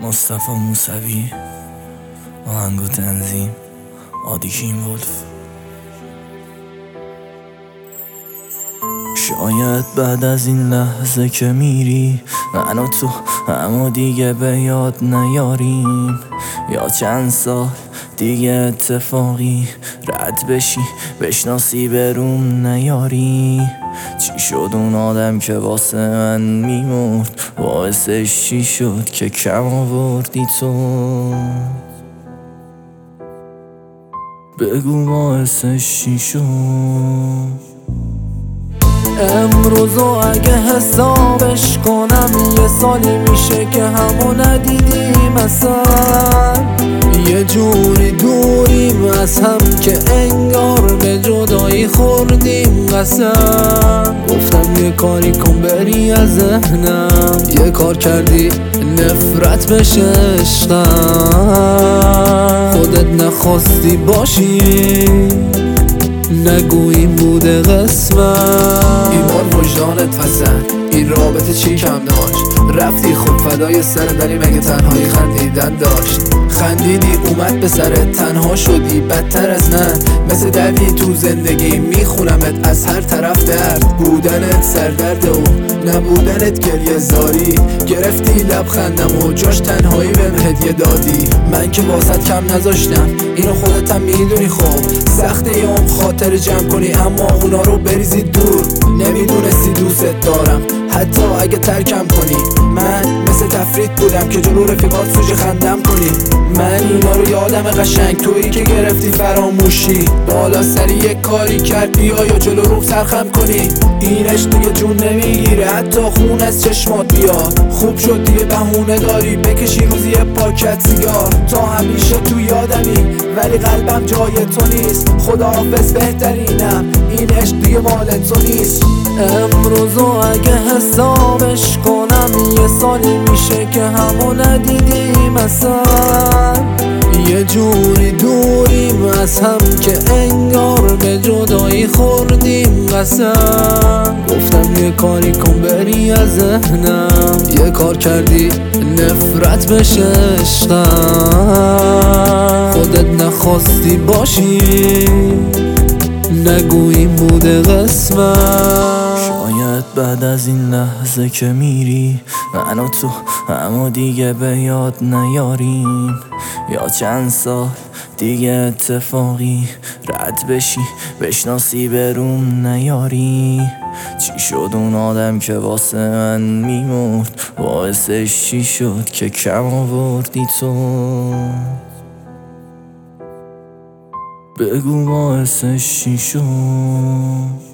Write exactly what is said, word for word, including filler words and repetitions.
مصطفی موسوی، آهنگ و تنظیم آدیکین ولف. شاید بعد از این لحظه که میری من و تو اما دیگه به یاد نیاریم، یا چند سال دیگه اتفاقی رد بشی بشناسی بروم نیاری. چی شد اون آدم که واسه من میمرد، باعثش چی شد که کم آوردی تو؟ بگو باعثش چی شد؟ امروزو اگه حسابش کنم یه سالی میشه که همو ندیدیم اصلا، یه جوری دوریم از هم که انگار به جدایی خوردیم قسم. گفتم یه کاری کن بری از ذهنم، یه کار کردی نفرت بشه عشقم. خودت نخواستی باشی نگوییم بوده قسمت. این بار وجدانت وزن این رابطه چی کم داشت؟ رفتی خود فدای سرت ولی مگه تنهایی خندیدن داشت؟ خندیدی اومد به سرت تنها شدی بدتر از نه، مثل دردی تو زندگی میخونمت از هر طرف. درد بودنت سردرد و نبودنت گریه زاری، گرفتی لبخندم و جاش تنهایی بهم هدیه دادی. من که واسط کم نذاشتم اینو خودت هم میدونی، خب سخته یام خاطر جمع کنی اما اونا رو بریزی دور. نمیدونستی دوست دارم حتی اگه ترکم کنی، من مثل تفرید بودم که جلو رفیقات سوژه خندم کنی. من اینا رو یادم قشنگ، تویی که گرفتی فراموشی، بالا سری یک کاری کرد بیا یا جلو رو سرخم کنی. اینش دیگه جون نمیگیره حتی خون از چشمات بیاد، خوب شد دیگه بهونه داری بکشی روزی پاکت سیگار. تا همیشه تو یادمی ولی قلبم جای تو نیست، خداحافظ بهترینم این عشق دیگه مال تو نیست. امروزو اگه حسابش کنم یه سالی میشه که همو ندیدیم اصلا، یه جوری دوریم از هم که انگار به جدایی خوردیم قسم. گفتم یه کاری کن بری از ذهنم، یه کار کردی نفرت بشه عشقم. خودت نخواستی باشی نگوییم بوده قسمت. شاید بعد از این لحظه که میری من و تو اما دیگه به یاد نیاریم، یا چند سال دیگه اتفاقی رد بشی بشناسی بروم نیاری. چی شد اون آدم که واسه من میمرد، باعثش چی شد که کم آوردی تو؟ بگو باعثش چی شد؟